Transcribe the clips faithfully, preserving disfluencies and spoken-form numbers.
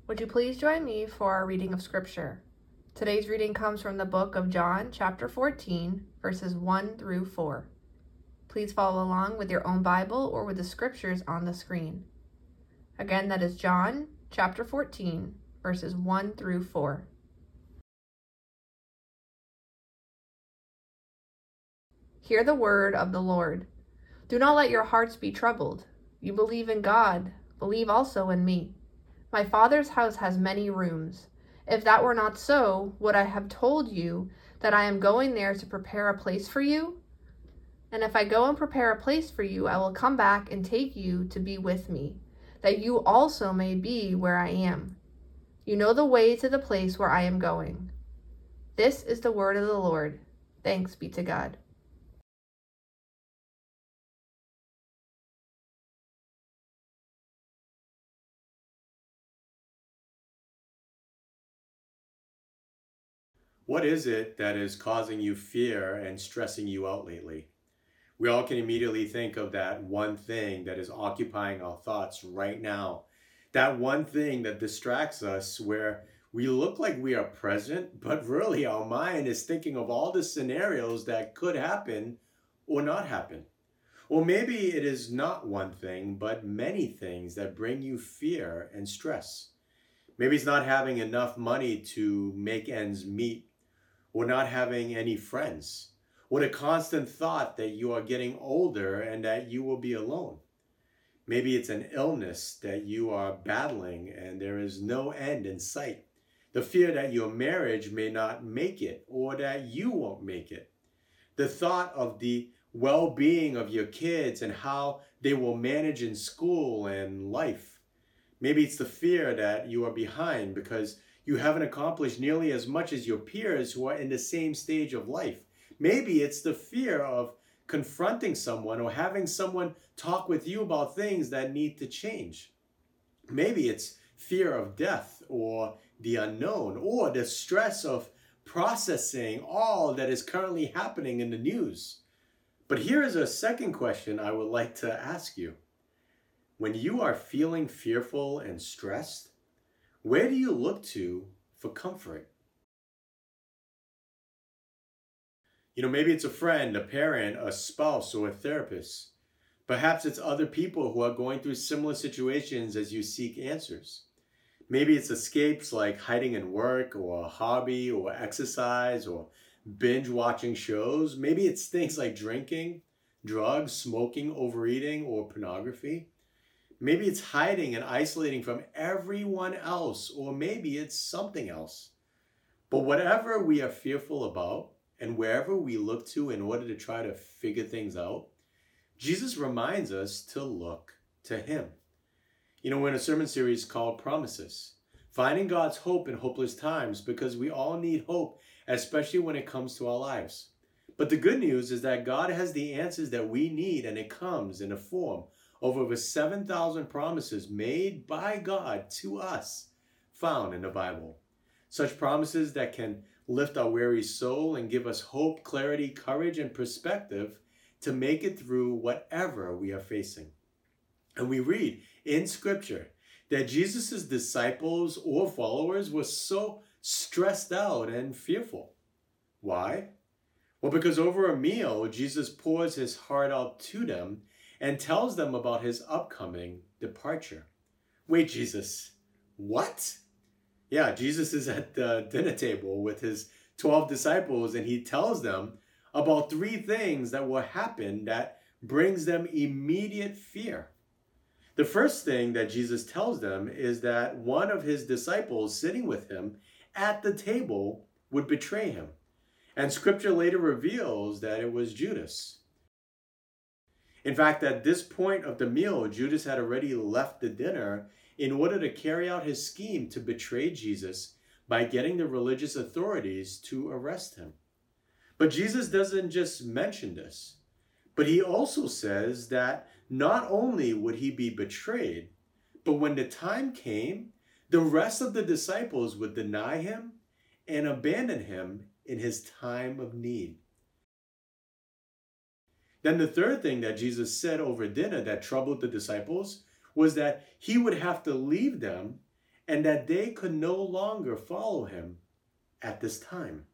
Would you please join me for our reading of Scripture? Today's reading comes from the book of John, chapter fourteen, verses one through four. Please follow along with your own Bible or with the scriptures on the screen. Again, that is John, chapter fourteen, verses one through four. Hear the word of the Lord. Do not let your hearts be troubled. You believe in God, believe also in me. My Father's house has many rooms. If that were not so, would I have told you that I am going there to prepare a place for you? And if I go and prepare a place for you, I will come back and take you to be with me, that you also may be where I am. You know the way to the place where I am going. This is the word of the Lord. Thanks be to God. What is it that is causing you fear and stressing you out lately? We all can immediately think of that one thing that is occupying our thoughts right now. That one thing that distracts us where we look like we are present, but really our mind is thinking of all the scenarios that could happen or not happen. Or maybe it is not one thing, but many things that bring you fear and stress. Maybe it's not having enough money to make ends meet, or not having any friends, or the constant thought that you are getting older and that you will be alone. Maybe it's an illness that you are battling and there is no end in sight. The fear that your marriage may not make it or that you won't make it. The thought of the well-being of your kids and how they will manage in school and life. Maybe it's the fear that you are behind because you haven't accomplished nearly as much as your peers who are in the same stage of life. Maybe it's the fear of confronting someone or having someone talk with you about things that need to change. Maybe it's fear of death or the unknown or the stress of processing all that is currently happening in the news. But here is a second question I would like to ask you. When you are feeling fearful and stressed, where do you look to for comfort? You know, maybe it's a friend, a parent, a spouse, or a therapist. Perhaps it's other people who are going through similar situations as you seek answers. Maybe it's escapes like hiding in work or a hobby or exercise or binge watching shows. Maybe it's things like drinking, drugs, smoking, overeating, or pornography. Maybe it's hiding and isolating from everyone else, or maybe it's something else. But whatever we are fearful about and wherever we look to in order to try to figure things out, Jesus reminds us to look to him. You know, we're in a sermon series called Promises, finding God's hope in hopeless times, because we all need hope, especially when it comes to our lives. But the good news is that God has the answers that we need, and it comes in the form of over seven thousand promises made by God to us, found in the Bible. Such promises that can lift our weary soul and give us hope, clarity, courage, and perspective to make it through whatever we are facing. And we read in Scripture that Jesus' disciples or followers were so stressed out and fearful. Why? Well, because over a meal, Jesus pours his heart out to them and tells them about his upcoming departure. Wait, Jesus, what? Yeah, Jesus is at the dinner table with his twelve disciples, and he tells them about three things that will happen that brings them immediate fear. The first thing that Jesus tells them is that one of his disciples sitting with him at the table would betray him. And Scripture later reveals that it was Judas. In fact, at this point of the meal, Judas had already left the dinner in order to carry out his scheme to betray Jesus by getting the religious authorities to arrest him. But Jesus doesn't just mention this, but he also says that not only would he be betrayed, but when the time came, the rest of the disciples would deny him and abandon him in his time of need. Then the third thing that Jesus said over dinner that troubled the disciples was that he would have to leave them and that they could no longer follow him at this time.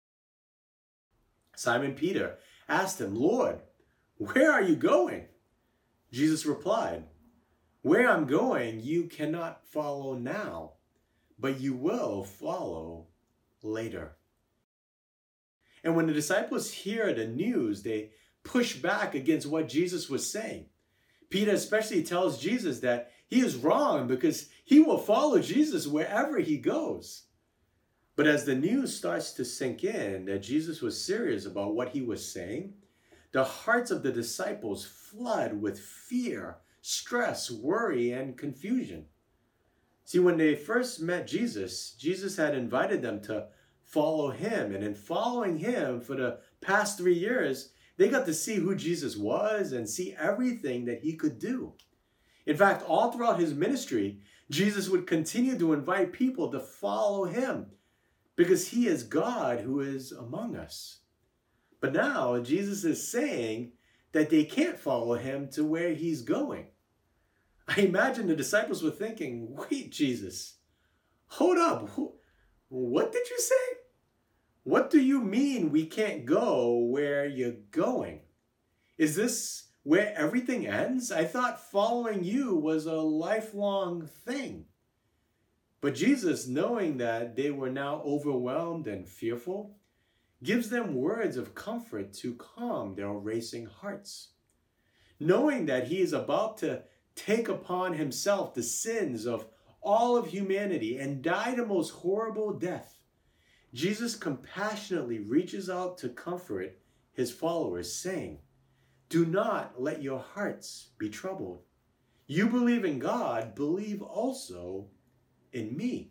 Simon Peter asked him, "Lord, where are you going?" Jesus replied, "Where I'm going, you cannot follow now, but you will follow later." And when the disciples hear the news, they push back against what Jesus was saying. Peter especially tells Jesus that he is wrong because he will follow Jesus wherever he goes. But as the news starts to sink in that Jesus was serious about what he was saying, the hearts of the disciples flood with fear, stress, worry, and confusion. See, when they first met Jesus, Jesus had invited them to follow him. And in following him for the past three years, they got to see who Jesus was and see everything that he could do. In fact, all throughout his ministry, Jesus would continue to invite people to follow him because he is God who is among us. But now Jesus is saying that they can't follow him to where he's going. I imagine the disciples were thinking, "Wait, Jesus, hold up. What did you say? What do you mean we can't go where you're going? Is this where everything ends? I thought following you was a lifelong thing." But Jesus, knowing that they were now overwhelmed and fearful, gives them words of comfort to calm their racing hearts. Knowing that he is about to take upon himself the sins of all of humanity and die the most horrible death, Jesus compassionately reaches out to comfort his followers, saying, "Do not let your hearts be troubled. You believe in God, believe also in me."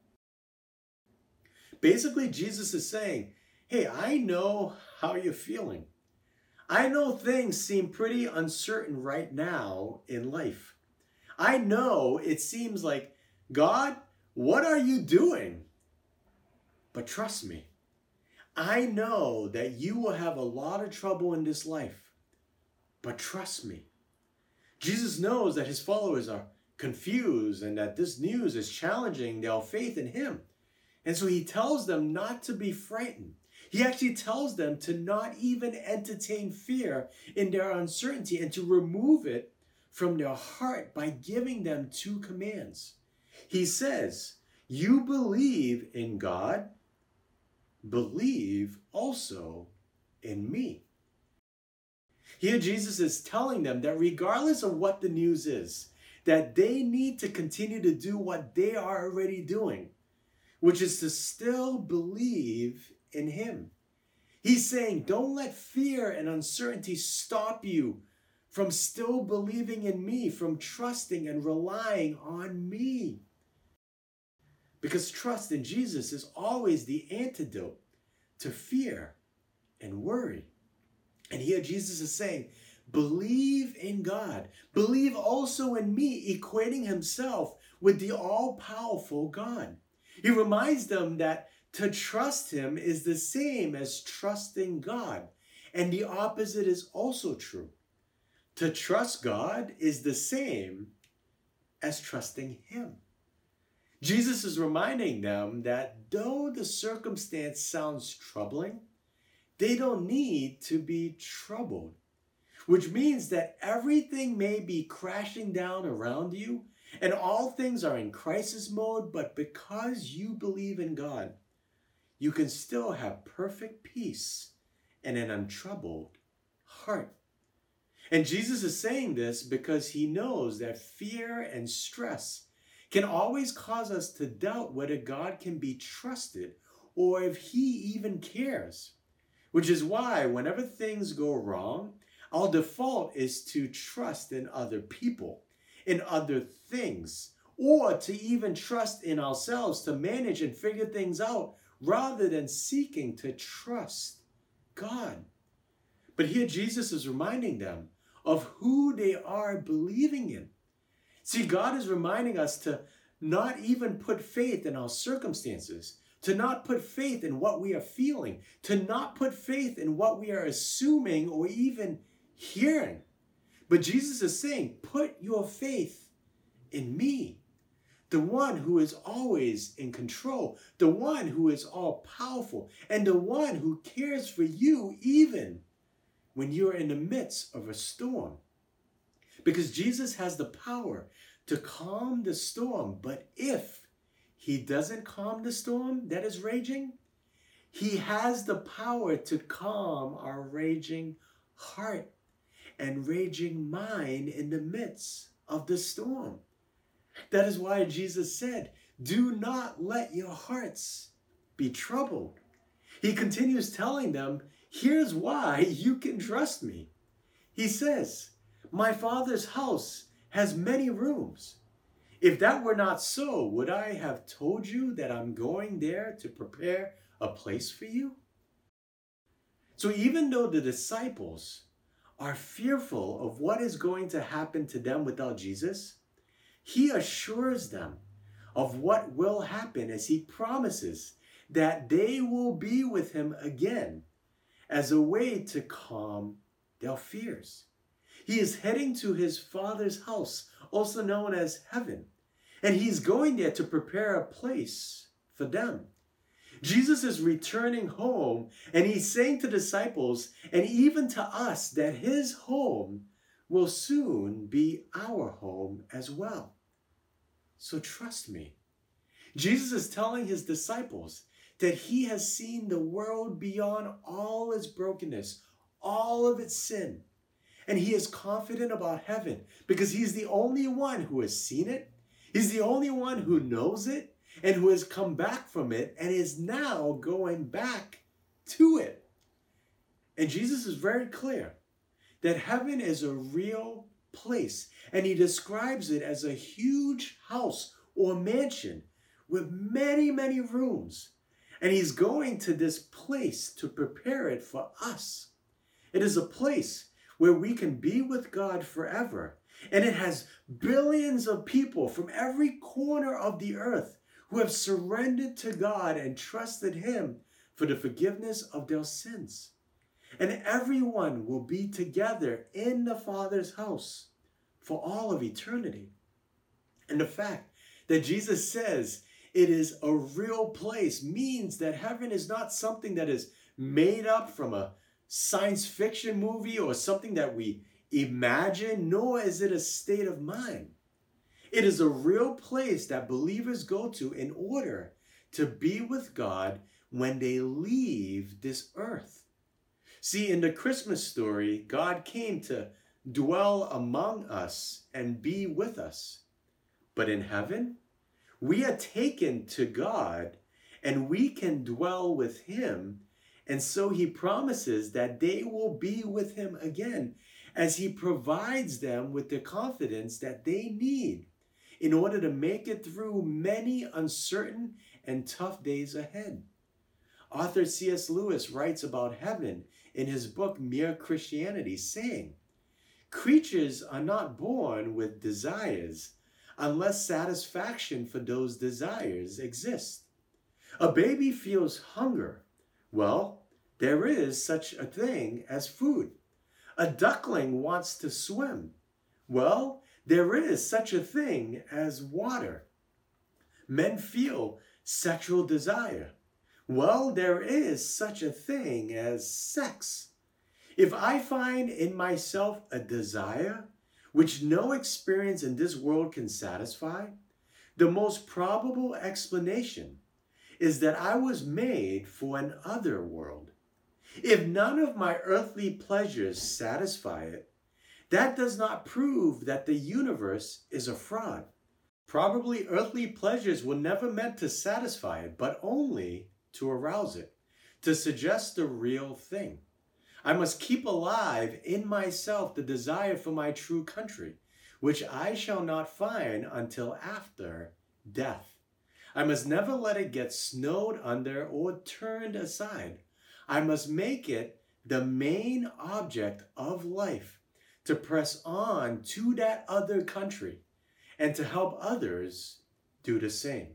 Basically, Jesus is saying, hey, I know how you're feeling. I know things seem pretty uncertain right now in life. I know it seems like, God, what are you doing? But trust me, I know that you will have a lot of trouble in this life. But trust me. Jesus knows that his followers are confused and that this news is challenging their faith in him. And so he tells them not to be frightened. He actually tells them to not even entertain fear in their uncertainty and to remove it from their heart by giving them two commands. He says, you believe in God, believe also in me. Here Jesus is telling them that regardless of what the news is, that they need to continue to do what they are already doing, which is to still believe in him. He's saying, don't let fear and uncertainty stop you from still believing in me, from trusting and relying on me. Because trust in Jesus is always the antidote to fear and worry. And here Jesus is saying, believe in God. Believe also in me, equating himself with the all-powerful God. He reminds them that to trust him is the same as trusting God. And the opposite is also true. To trust God is the same as trusting him. Jesus is reminding them that though the circumstance sounds troubling, they don't need to be troubled, which means that everything may be crashing down around you and all things are in crisis mode, but because you believe in God, you can still have perfect peace and an untroubled heart. And Jesus is saying this because he knows that fear and stress can always cause us to doubt whether God can be trusted or if he even cares. Which is why whenever things go wrong, our default is to trust in other people, in other things, or to even trust in ourselves to manage and figure things out rather than seeking to trust God. But here Jesus is reminding them of who they are believing in. See, God is reminding us to not even put faith in our circumstances, to not put faith in what we are feeling, to not put faith in what we are assuming or even hearing. But Jesus is saying, put your faith in me. the one who is always in control, the one who is all powerful, and the one who cares for you even when you're in the midst of a storm. Because Jesus has the power to calm the storm, but if he doesn't calm the storm that is raging, he has the power to calm our raging heart and raging mind in the midst of the storm. That is why Jesus said, do not let your hearts be troubled. He continues telling them, here's why you can trust me. He says, my Father's house has many rooms. If that were not so, would I have told you that I'm going there to prepare a place for you? So even though the disciples are fearful of what is going to happen to them without Jesus, he assures them of what will happen as he promises that they will be with him again as a way to calm their fears. He is heading to his Father's house, also known as heaven, and he's going there to prepare a place for them. Jesus is returning home, and he's saying to disciples and even to us that his home will soon be our home as well. So trust me. Jesus is telling his disciples that he has seen the world beyond all its brokenness, all of its sin. And he is confident about heaven because he's the only one who has seen it. He's the only one who knows it and who has come back from it and is now going back to it. And Jesus is very clear that heaven is a real place. And he describes it as a huge house or mansion with many, many rooms. And he's going to this place to prepare it for us. It is a place where we can be with God forever. And it has billions of people from every corner of the earth who have surrendered to God and trusted him for the forgiveness of their sins. And everyone will be together in the Father's house for all of eternity. And the fact that Jesus says it is a real place means that heaven is not something that is made up from a science fiction movie or something that we imagine, nor is it a state of mind. It is a real place that believers go to in order to be with God when they leave this earth. See, in the Christmas story, God came to dwell among us and be with us. But in heaven, we are taken to God and we can dwell with him. And so he promises that they will be with him again as he provides them with the confidence that they need in order to make it through many uncertain and tough days ahead. Author C S Lewis writes about heaven in his book, Mere Christianity, saying, creatures are not born with desires unless satisfaction for those desires exists. A baby feels hunger. Well, there is such a thing as food. A duckling wants to swim. Well, there is such a thing as water. Men feel sexual desire. Well, there is such a thing as sex. If I find in myself a desire which no experience in this world can satisfy, the most probable explanation is that I was made for an other world. If none of my earthly pleasures satisfy it, that does not prove that the universe is a fraud. Probably earthly pleasures were never meant to satisfy it, but only to arouse it, to suggest the real thing. I must keep alive in myself the desire for my true country, which I shall not find until after death. I must never let it get snowed under or turned aside. I must make it the main object of life, to press on to that other country and to help others do the same.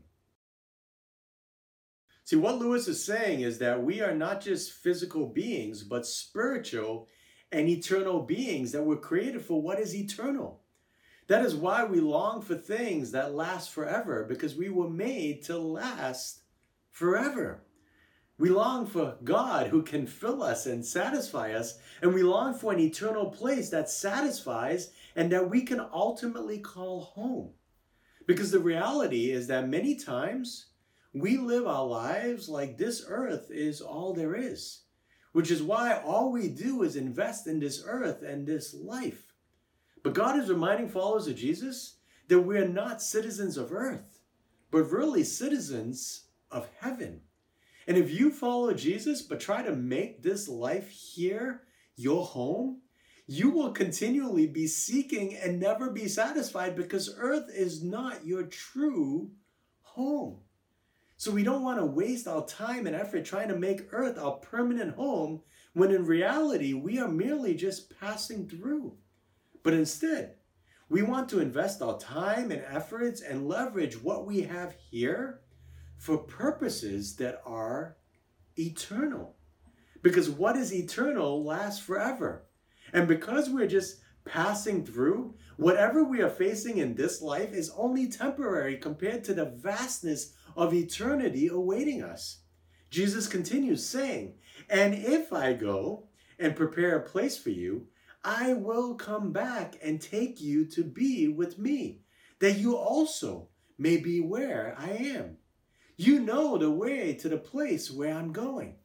See, what Lewis is saying is that we are not just physical beings, but spiritual and eternal beings that were created for what is eternal. That is why we long for things that last forever, because we were made to last forever. We long for God who can fill us and satisfy us, and we long for an eternal place that satisfies and that we can ultimately call home. Because the reality is that many times we live our lives like this earth is all there is, which is why all we do is invest in this earth and this life. But God is reminding followers of Jesus that we are not citizens of earth, but really citizens of heaven. And if you follow Jesus but try to make this life here your home, you will continually be seeking and never be satisfied, because earth is not your true home. So we don't want to waste our time and effort trying to make earth our permanent home, when in reality we are merely just passing through. But instead, we want to invest our time and efforts and leverage what we have here for purposes that are eternal. Because what is eternal lasts forever. And because we're just passing through, whatever we are facing in this life is only temporary compared to the vastness of eternity awaiting us. Jesus continues saying, "And if I go and prepare a place for you, I will come back and take you to be with me, that you also may be where I am. You know the way to the place where I'm going."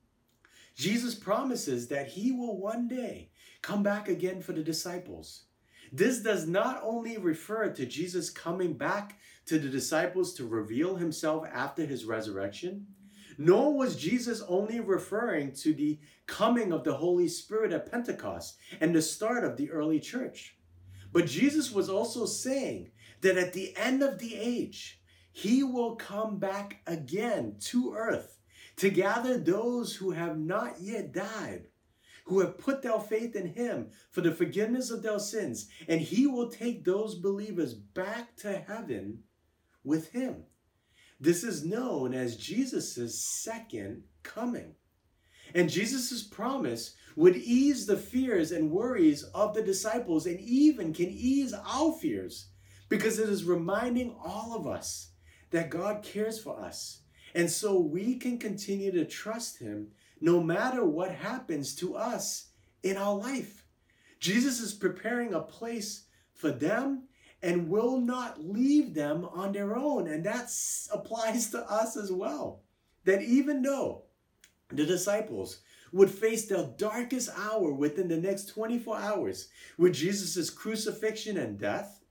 Jesus promises that he will one day come back again for the disciples. This does not only refer to Jesus coming back to the disciples to reveal himself after his resurrection, nor was Jesus only referring to the coming of the Holy Spirit at Pentecost and the start of the early church. But Jesus was also saying that at the end of the age, he will come back again to earth to gather those who have not yet died, who have put their faith in him for the forgiveness of their sins, and he will take those believers back to heaven with him. This is known as Jesus' second coming. And Jesus' promise would ease the fears and worries of the disciples, and even can ease our fears, because it is reminding all of us that God cares for us. And so we can continue to trust him no matter what happens to us in our life. Jesus is preparing a place for them and will not leave them on their own. And that applies to us as well. That even though the disciples would face their darkest hour within the next twenty-four hours with Jesus' crucifixion and death,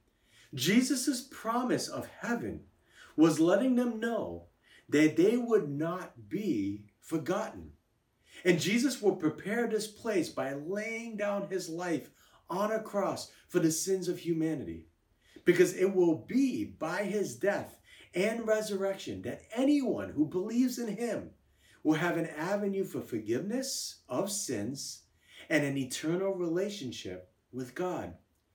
Jesus' promise of heaven was letting them know that they would not be forgotten. And Jesus will prepare this place by laying down his life on a cross for the sins of humanity. Because it will be by his death and resurrection that anyone who believes in him will have an avenue for forgiveness of sins and an eternal relationship with God.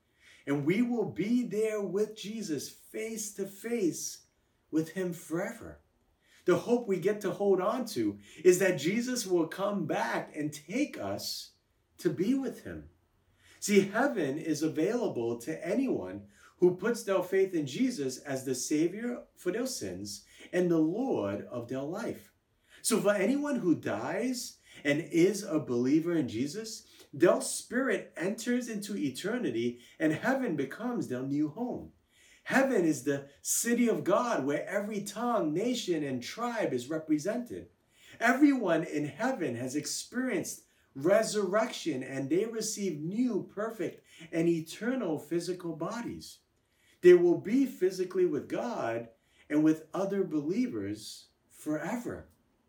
And we will be there with Jesus face to face with him forever. The hope we get to hold on to is that Jesus will come back and take us to be with him. See, heaven is available to anyone who puts their faith in Jesus as the Savior for their sins and the Lord of their life. So for anyone who dies and is a believer in Jesus, their spirit enters into eternity and heaven becomes their new home. Heaven is the city of God where every tongue, nation, and tribe is represented. Everyone in heaven has experienced resurrection and they receive new, perfect, and eternal physical bodies. They will be physically with God and with other believers forever.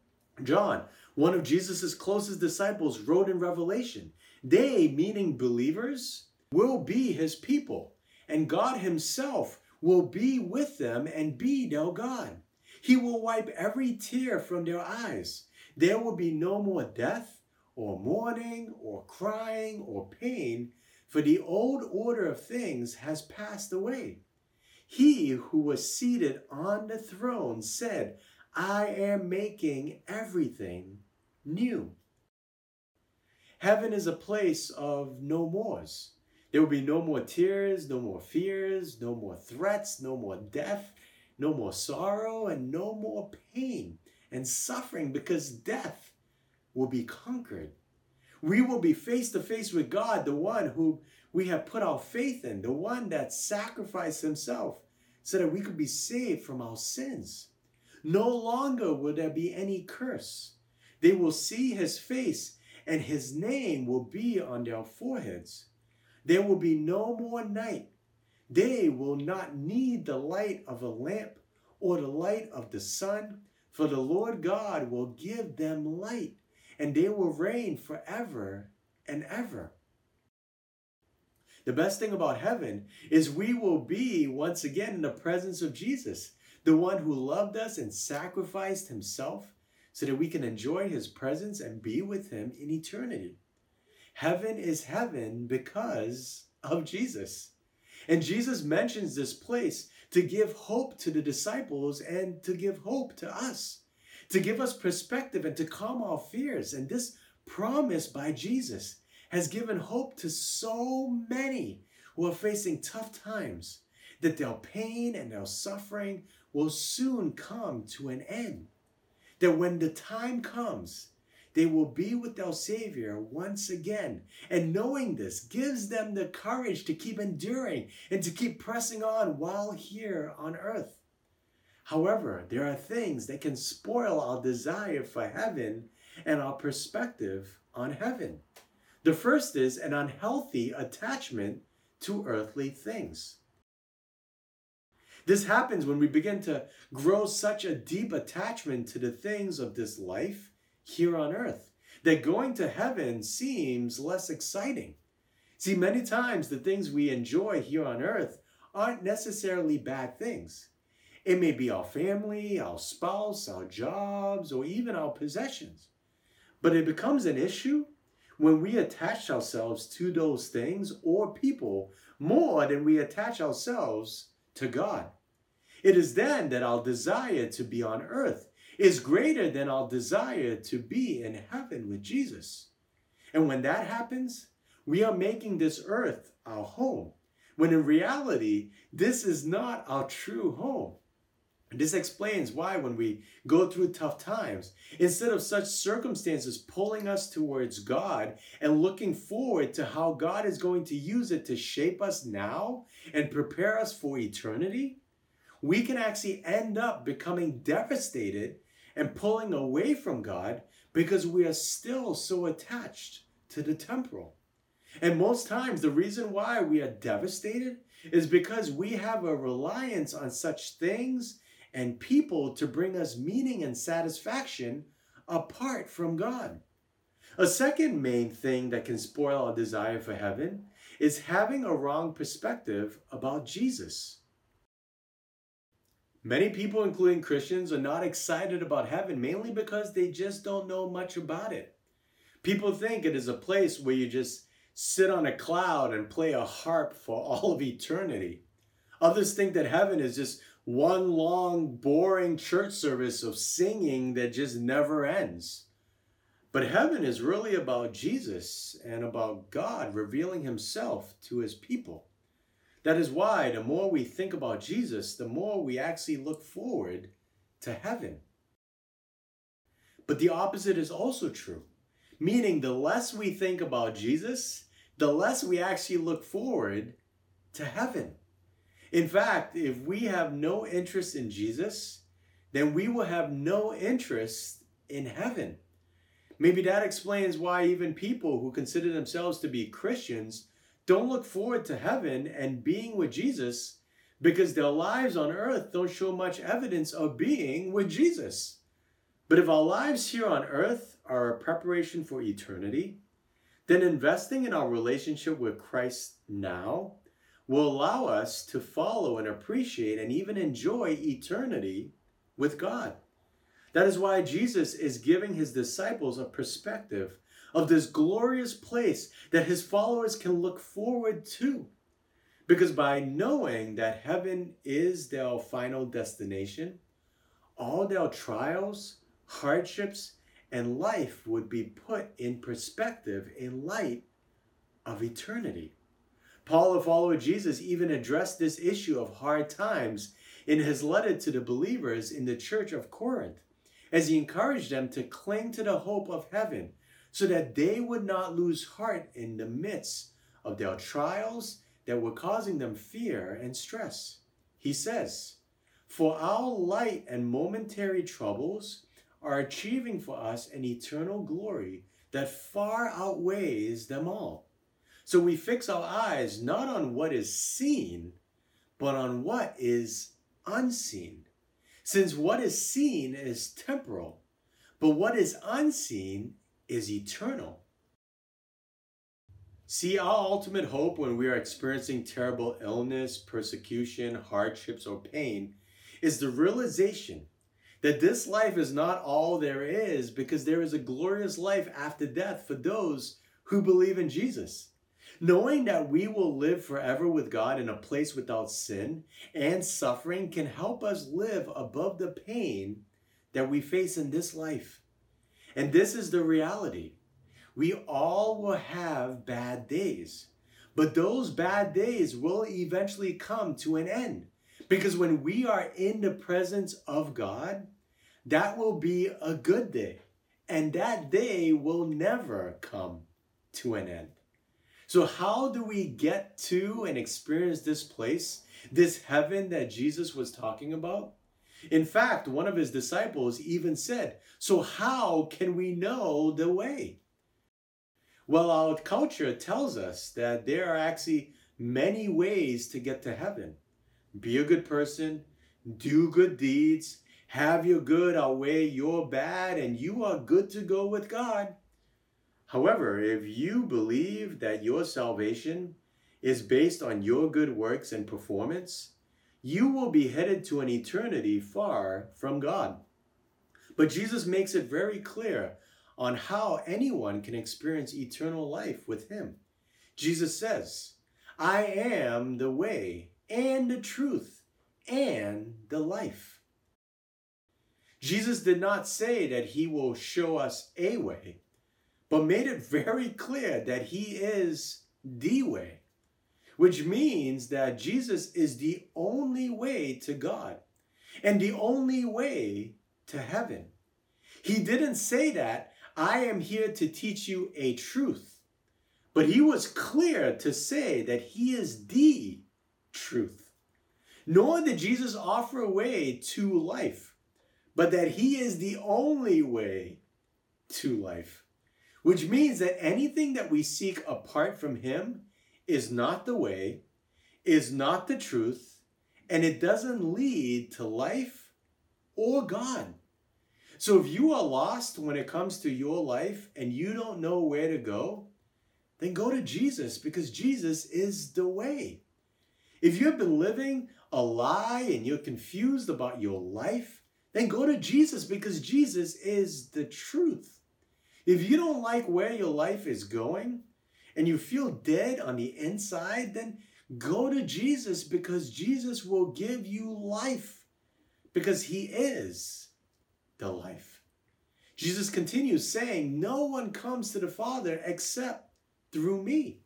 John, one of Jesus' closest disciples, wrote in Revelation, they, meaning believers, will be his people, and God himself will be with them and be their God. He will wipe every tear from their eyes. There will be no more death or mourning or crying or pain, for the old order of things has passed away. He who was seated on the throne said, I am making everything new. Heaven is a place of no mores. There will be no more tears, no more fears, no more threats, no more death, no more sorrow, and no more pain and suffering, because death will be conquered. We will be face to face with God, the one who we have put our faith in, the one that sacrificed himself so that we could be saved from our sins. No longer will there be any curse. They will see his face, and his name will be on their foreheads. There will be no more night. They will not need the light of a lamp or the light of the sun, for the Lord God will give them light, and they will reign forever and ever. The best thing about heaven is we will be once again in the presence of Jesus, the one who loved us and sacrificed himself so that we can enjoy his presence and be with him in eternity. Heaven is heaven because of Jesus. And Jesus mentions this place to give hope to the disciples and to give hope to us, to give us perspective and to calm our fears. And this promise by Jesus has given hope to so many who are facing tough times, that their pain and their suffering will soon come to an end. That when the time comes, they will be with their Savior once again. And knowing this gives them the courage to keep enduring and to keep pressing on while here on earth. However, there are things that can spoil our desire for heaven and our perspective on heaven. The first is an unhealthy attachment to earthly things. This happens when we begin to grow such a deep attachment to the things of this life here on earth, that going to heaven seems less exciting. See, many times the things we enjoy here on earth aren't necessarily bad things. It may be our family, our spouse, our jobs, or even our possessions. But it becomes an issue when we attach ourselves to those things or people more than we attach ourselves to God. It is then that our desire to be on earth is greater than our desire to be in heaven with Jesus. And when that happens, we are making this earth our home, when in reality, this is not our true home. And this explains why when we go through tough times, instead of such circumstances pulling us towards God and looking forward to how God is going to use it to shape us now and prepare us for eternity, we can actually end up becoming devastated and pulling away from God because we are still so attached to the temporal. And most times the reason why we are devastated is because we have a reliance on such things and people to bring us meaning and satisfaction apart from God. A second main thing that can spoil our desire for heaven is having a wrong perspective about Jesus. Many people, including Christians, are not excited about heaven, mainly because they just don't know much about it. People think it is a place where you just sit on a cloud and play a harp for all of eternity. Others think that heaven is just one long, boring church service of singing that just never ends. But heaven is really about Jesus and about God revealing himself to his people. That is why the more we think about Jesus, the more we actually look forward to heaven. But the opposite is also true, meaning the less we think about Jesus, the less we actually look forward to heaven. In fact, if we have no interest in Jesus, then we will have no interest in heaven. Maybe that explains why even people who consider themselves to be Christians don't look forward to heaven and being with Jesus, because their lives on earth don't show much evidence of being with Jesus. But if our lives here on earth are a preparation for eternity, then investing in our relationship with Christ now will allow us to follow and appreciate and even enjoy eternity with God. That is why Jesus is giving his disciples a perspective of this glorious place that his followers can look forward to. Because by knowing that heaven is their final destination, all their trials, hardships, and life would be put in perspective in light of eternity. Paul, a follower of Jesus, even addressed this issue of hard times in his letter to the believers in the church of Corinth, as he encouraged them to cling to the hope of heaven so that they would not lose heart in the midst of their trials that were causing them fear and stress. He says, "For our light and momentary troubles are achieving for us an eternal glory that far outweighs them all. So we fix our eyes not on what is seen, but on what is unseen. Since what is seen is temporal, but what is unseen is eternal." See, our ultimate hope when we are experiencing terrible illness, persecution, hardships, or pain is the realization that this life is not all there is, because there is a glorious life after death for those who believe in Jesus. Knowing that we will live forever with God in a place without sin and suffering can help us live above the pain that we face in this life. And this is the reality. We all will have bad days, but those bad days will eventually come to an end, because when we are in the presence of God, that will be a good day, and that day will never come to an end. So how do we get to and experience this place, this heaven that Jesus was talking about? In fact, one of his disciples even said, "So how can we know the way?" Well, our culture tells us that there are actually many ways to get to heaven. Be a good person, do good deeds, have your good outweigh your bad, and you are good to go with God. However, if you believe that your salvation is based on your good works and performance, you will be headed to an eternity far from God. But Jesus makes it very clear on how anyone can experience eternal life with him. Jesus says, "I am the way and the truth and the life." Jesus did not say that he will show us a way, but made it very clear that he is the way, which means that Jesus is the only way to God and the only way to heaven. He didn't say that, "I am here to teach you a truth," but he was clear to say that he is the truth. Nor did Jesus offer a way to life, but that he is the only way to life, which means that anything that we seek apart from him is not the way, is not the truth, and it doesn't lead to life or God. So if you are lost when it comes to your life and you don't know where to go, then go to Jesus, because Jesus is the way. If you've been living a lie and you're confused about your life, then go to Jesus, because Jesus is the truth. If you don't like where your life is going and you feel dead on the inside, then go to Jesus, because Jesus will give you life, because he is the life. Jesus continues saying, "No one comes to the Father except through me."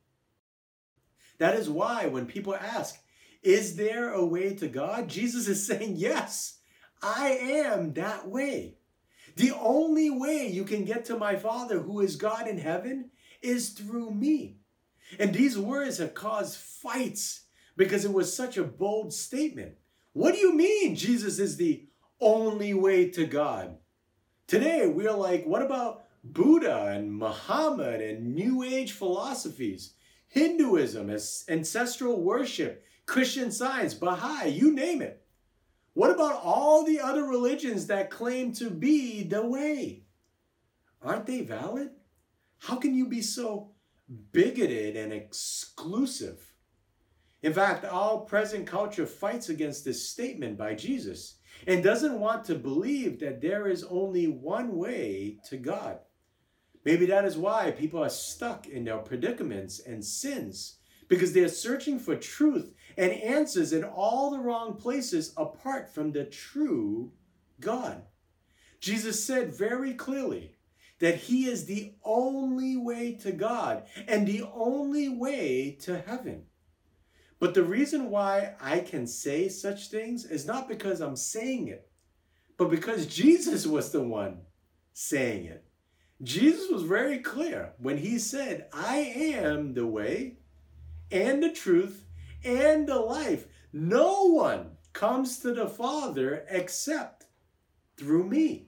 That is why when people ask, "Is there a way to God?" Jesus is saying, "Yes, I am that way. The only way you can get to my Father, who is God in heaven, is through me." And these words have caused fights because it was such a bold statement. What do you mean Jesus is the only way to God? Today, we're like, what about Buddha and Muhammad and New Age philosophies, Hinduism, ancestral worship, Christian Science, Baha'i, you name it? What about all the other religions that claim to be the way? Aren't they valid? How can you be so bigoted and exclusive? In fact, our present culture fights against this statement by Jesus and doesn't want to believe that there is only one way to God. Maybe that is why people are stuck in their predicaments and sins, because they're searching for truth and answers in all the wrong places apart from the true God. Jesus said very clearly that he is the only way to God and the only way to heaven. But the reason why I can say such things is not because I'm saying it, but because Jesus was the one saying it. Jesus was very clear when he said, I am the way and the truth and the life. No one comes to the Father except through me.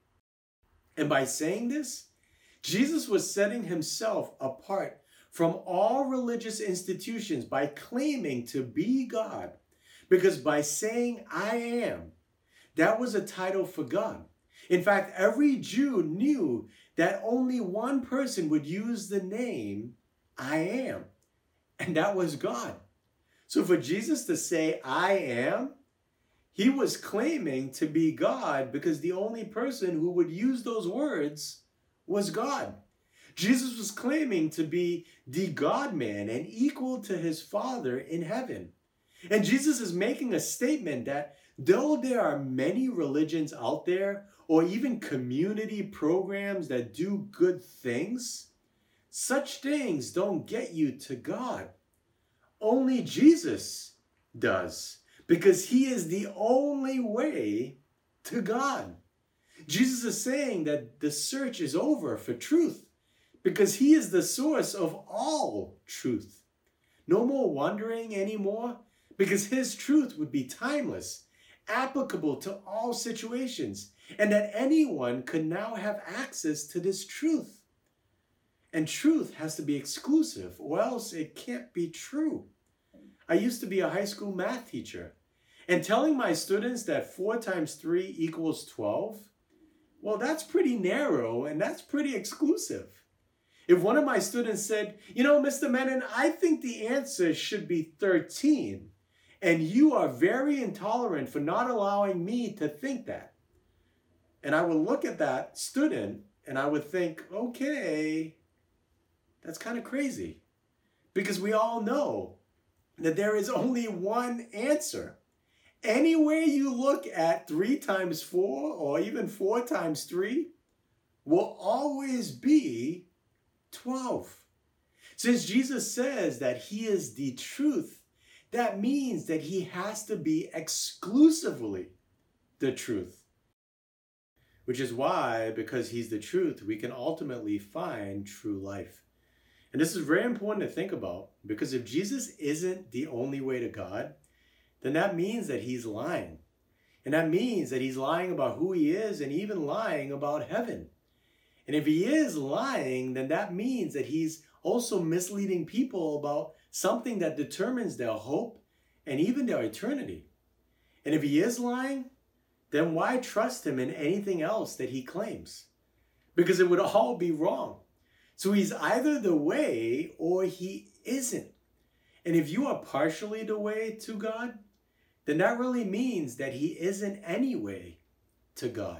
And by saying this, Jesus was setting himself apart from all religious institutions by claiming to be God. Because by saying, I am, that was a title for God. In fact, every Jew knew that only one person would use the name, I am, and that was God. So for Jesus to say, I am, he was claiming to be God because the only person who would use those words was God. Jesus was claiming to be the God-man and equal to his Father in heaven. And Jesus is making a statement that though there are many religions out there, or even community programs that do good things, such things don't get you to God. Only Jesus does, because he is the only way to God. Jesus is saying that the search is over for truth, because he is the source of all truth. No more wondering anymore, because his truth would be timeless, applicable to all situations, and that anyone could now have access to this truth. And truth has to be exclusive, or else it can't be true. I used to be a high school math teacher, and telling my students that four times three equals twelve, well, that's pretty narrow, and that's pretty exclusive. If one of my students said, you know, Mister Menon, I think the answer should be thirteen, and you are very intolerant for not allowing me to think that. And I would look at that student and I would think, okay, that's kind of crazy. Because we all know that there is only one answer. Any way you look at three times four or even four times three will always be twelve. Since Jesus says that he is the truth, that means that he has to be exclusively the truth. Which is why, because he's the truth, we can ultimately find true life. And this is very important to think about, because if Jesus isn't the only way to God, then that means that he's lying. And that means that he's lying about who he is and even lying about heaven. And if he is lying, then that means that he's also misleading people about something that determines their hope and even their eternity. And if he is lying, then why trust him in anything else that he claims? Because it would all be wrong. So he's either the way or he isn't. And if you are partially the way to God, then that really means that he isn't any way to God.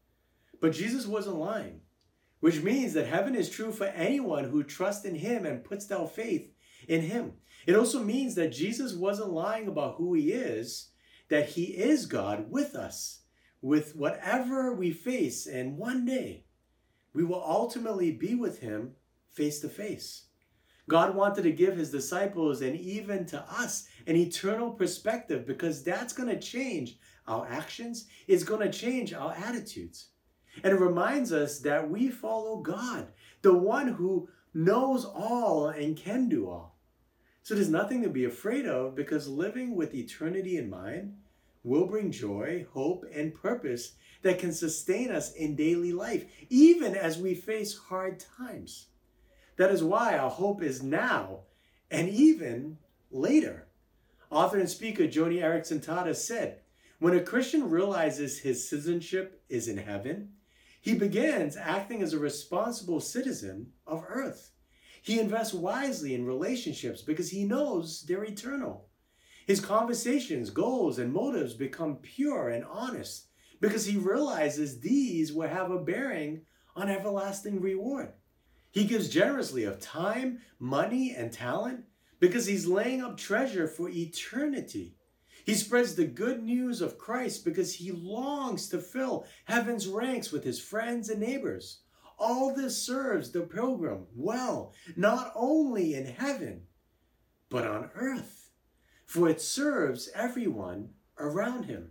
But Jesus wasn't lying, which means that heaven is true for anyone who trusts in him and puts their faith in him. It also means that Jesus wasn't lying about who he is, that he is God with us, with whatever we face, and one day we will ultimately be with him face to face. God wanted to give his disciples and even to us an eternal perspective, because that's going to change our actions. It's going to change our attitudes. And it reminds us that we follow God, the one who knows all and can do all. So there's nothing to be afraid of, because living with eternity in mind will bring joy, hope, and purpose that can sustain us in daily life, even as we face hard times. That is why our hope is now and even later. Author and speaker Joni Eareckson Tada said, when a Christian realizes his citizenship is in heaven, he begins acting as a responsible citizen of earth. He invests wisely in relationships because he knows they're eternal. His conversations, goals, and motives become pure and honest because he realizes these will have a bearing on everlasting reward. He gives generously of time, money, and talent because he's laying up treasure for eternity. He spreads the good news of Christ because he longs to fill heaven's ranks with his friends and neighbors. All this serves the pilgrim well, not only in heaven, but on earth. for it serves everyone around him.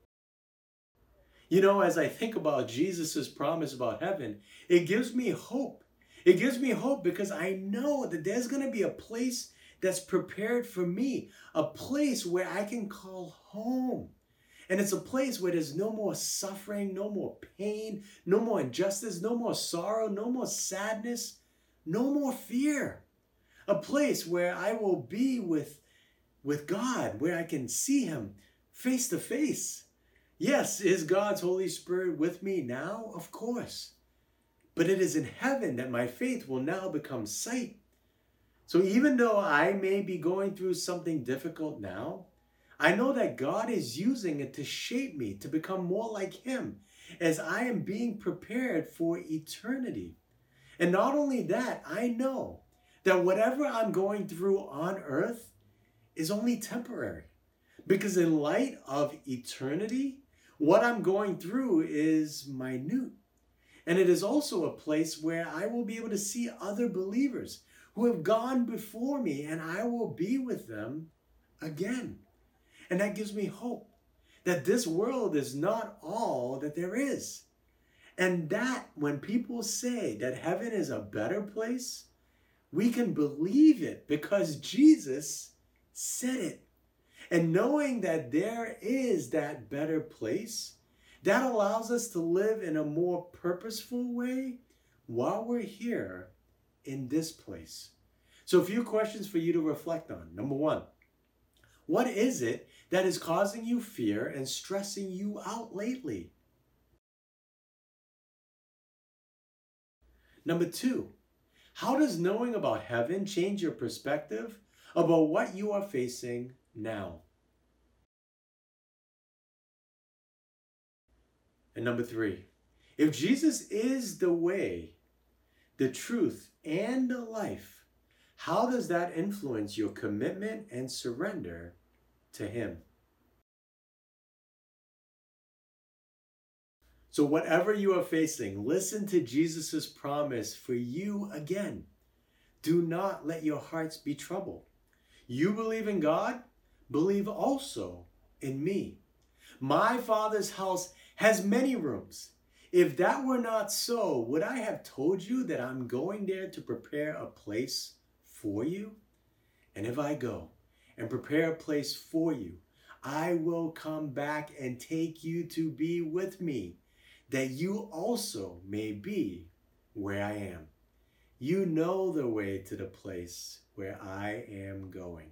You know, as I think about Jesus' promise about heaven, it gives me hope. It gives me hope because I know that there's going to be a place that's prepared for me, a place where I can call home. And it's a place where there's no more suffering, no more pain, no more injustice, no more sorrow, no more sadness, no more fear. A place where I will be with, with God, where I can see him face to face. Yes, is God's Holy Spirit with me now? Of course. But it is in heaven that my faith will now become sight. So even though I may be going through something difficult now, I know that God is using it to shape me to become more like him as I am being prepared for eternity. And not only that, I know that whatever I'm going through on earth is only temporary. Because in light of eternity, what I'm going through is minute. And it is also a place where I will be able to see other believers who have gone before me, and I will be with them again. And that gives me hope that this world is not all that there is. And that when people say that heaven is a better place, we can believe it because Jesus said it. And knowing that there is that better place, that allows us to live in a more purposeful way while we're here in this place. So a few questions for you to reflect on. Number one, what is it that is causing you fear and stressing you out lately? Number two, how does knowing about heaven change your perspective about what you are facing now? And number three, if Jesus is the way, the truth, and the life, how does that influence your commitment and surrender to him? So whatever you are facing, listen to Jesus' promise for you again. Do not let your hearts be troubled. You believe in God, believe also in me. My Father's house has many rooms. If that were not so, would I have told you that I'm going there to prepare a place for you? And if I go and prepare a place for you, I will come back and take you to be with me, that you also may be where I am. You know the way to the place where I am going.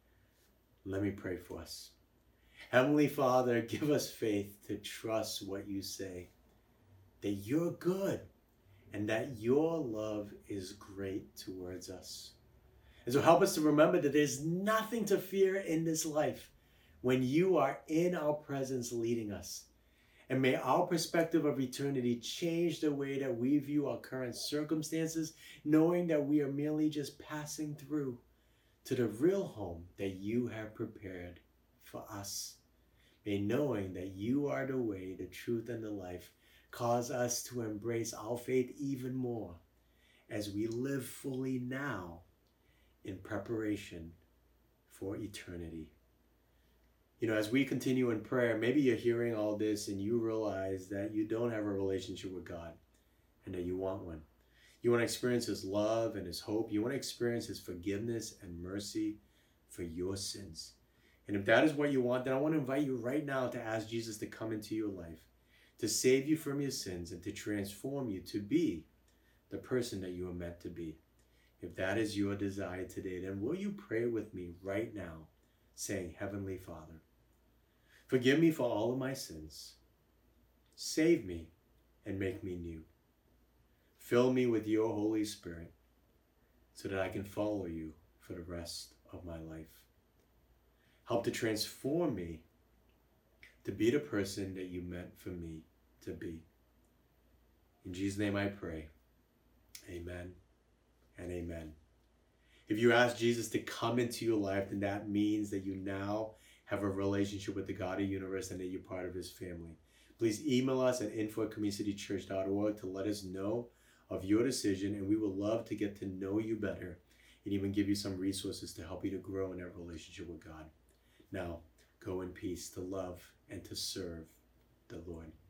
Let me pray for us. Heavenly Father, give us faith to trust what you say, that you're good and that your love is great towards us. And so help us to remember that there's nothing to fear in this life when you are in our presence leading us. And may our perspective of eternity change the way that we view our current circumstances, knowing that we are merely just passing through to the real home that you have prepared for us. May knowing that you are the way, the truth, and the life cause us to embrace our faith even more as we live fully now in preparation for eternity. You know, as we continue in prayer, maybe you're hearing all this and you realize that you don't have a relationship with God and that you want one. You want to experience his love and his hope. You want to experience his forgiveness and mercy for your sins. And if that is what you want, then I want to invite you right now to ask Jesus to come into your life, to save you from your sins and to transform you to be the person that you are meant to be. If that is your desire today, then will you pray with me right now, saying, Heavenly Father, forgive me for all of my sins. Save me and make me new. Fill me with your Holy Spirit so that I can follow you for the rest of my life. Help to transform me to be the person that you meant for me to be. In Jesus' name I pray. Amen and amen. If you ask Jesus to come into your life, then that means that you now have a relationship with the God of the universe and that you're part of his family. Please email us at info at community city church dot org to let us know of your decision, and we would love to get to know you better and even give you some resources to help you to grow in that relationship with God. Now, go in peace to love and to serve the Lord.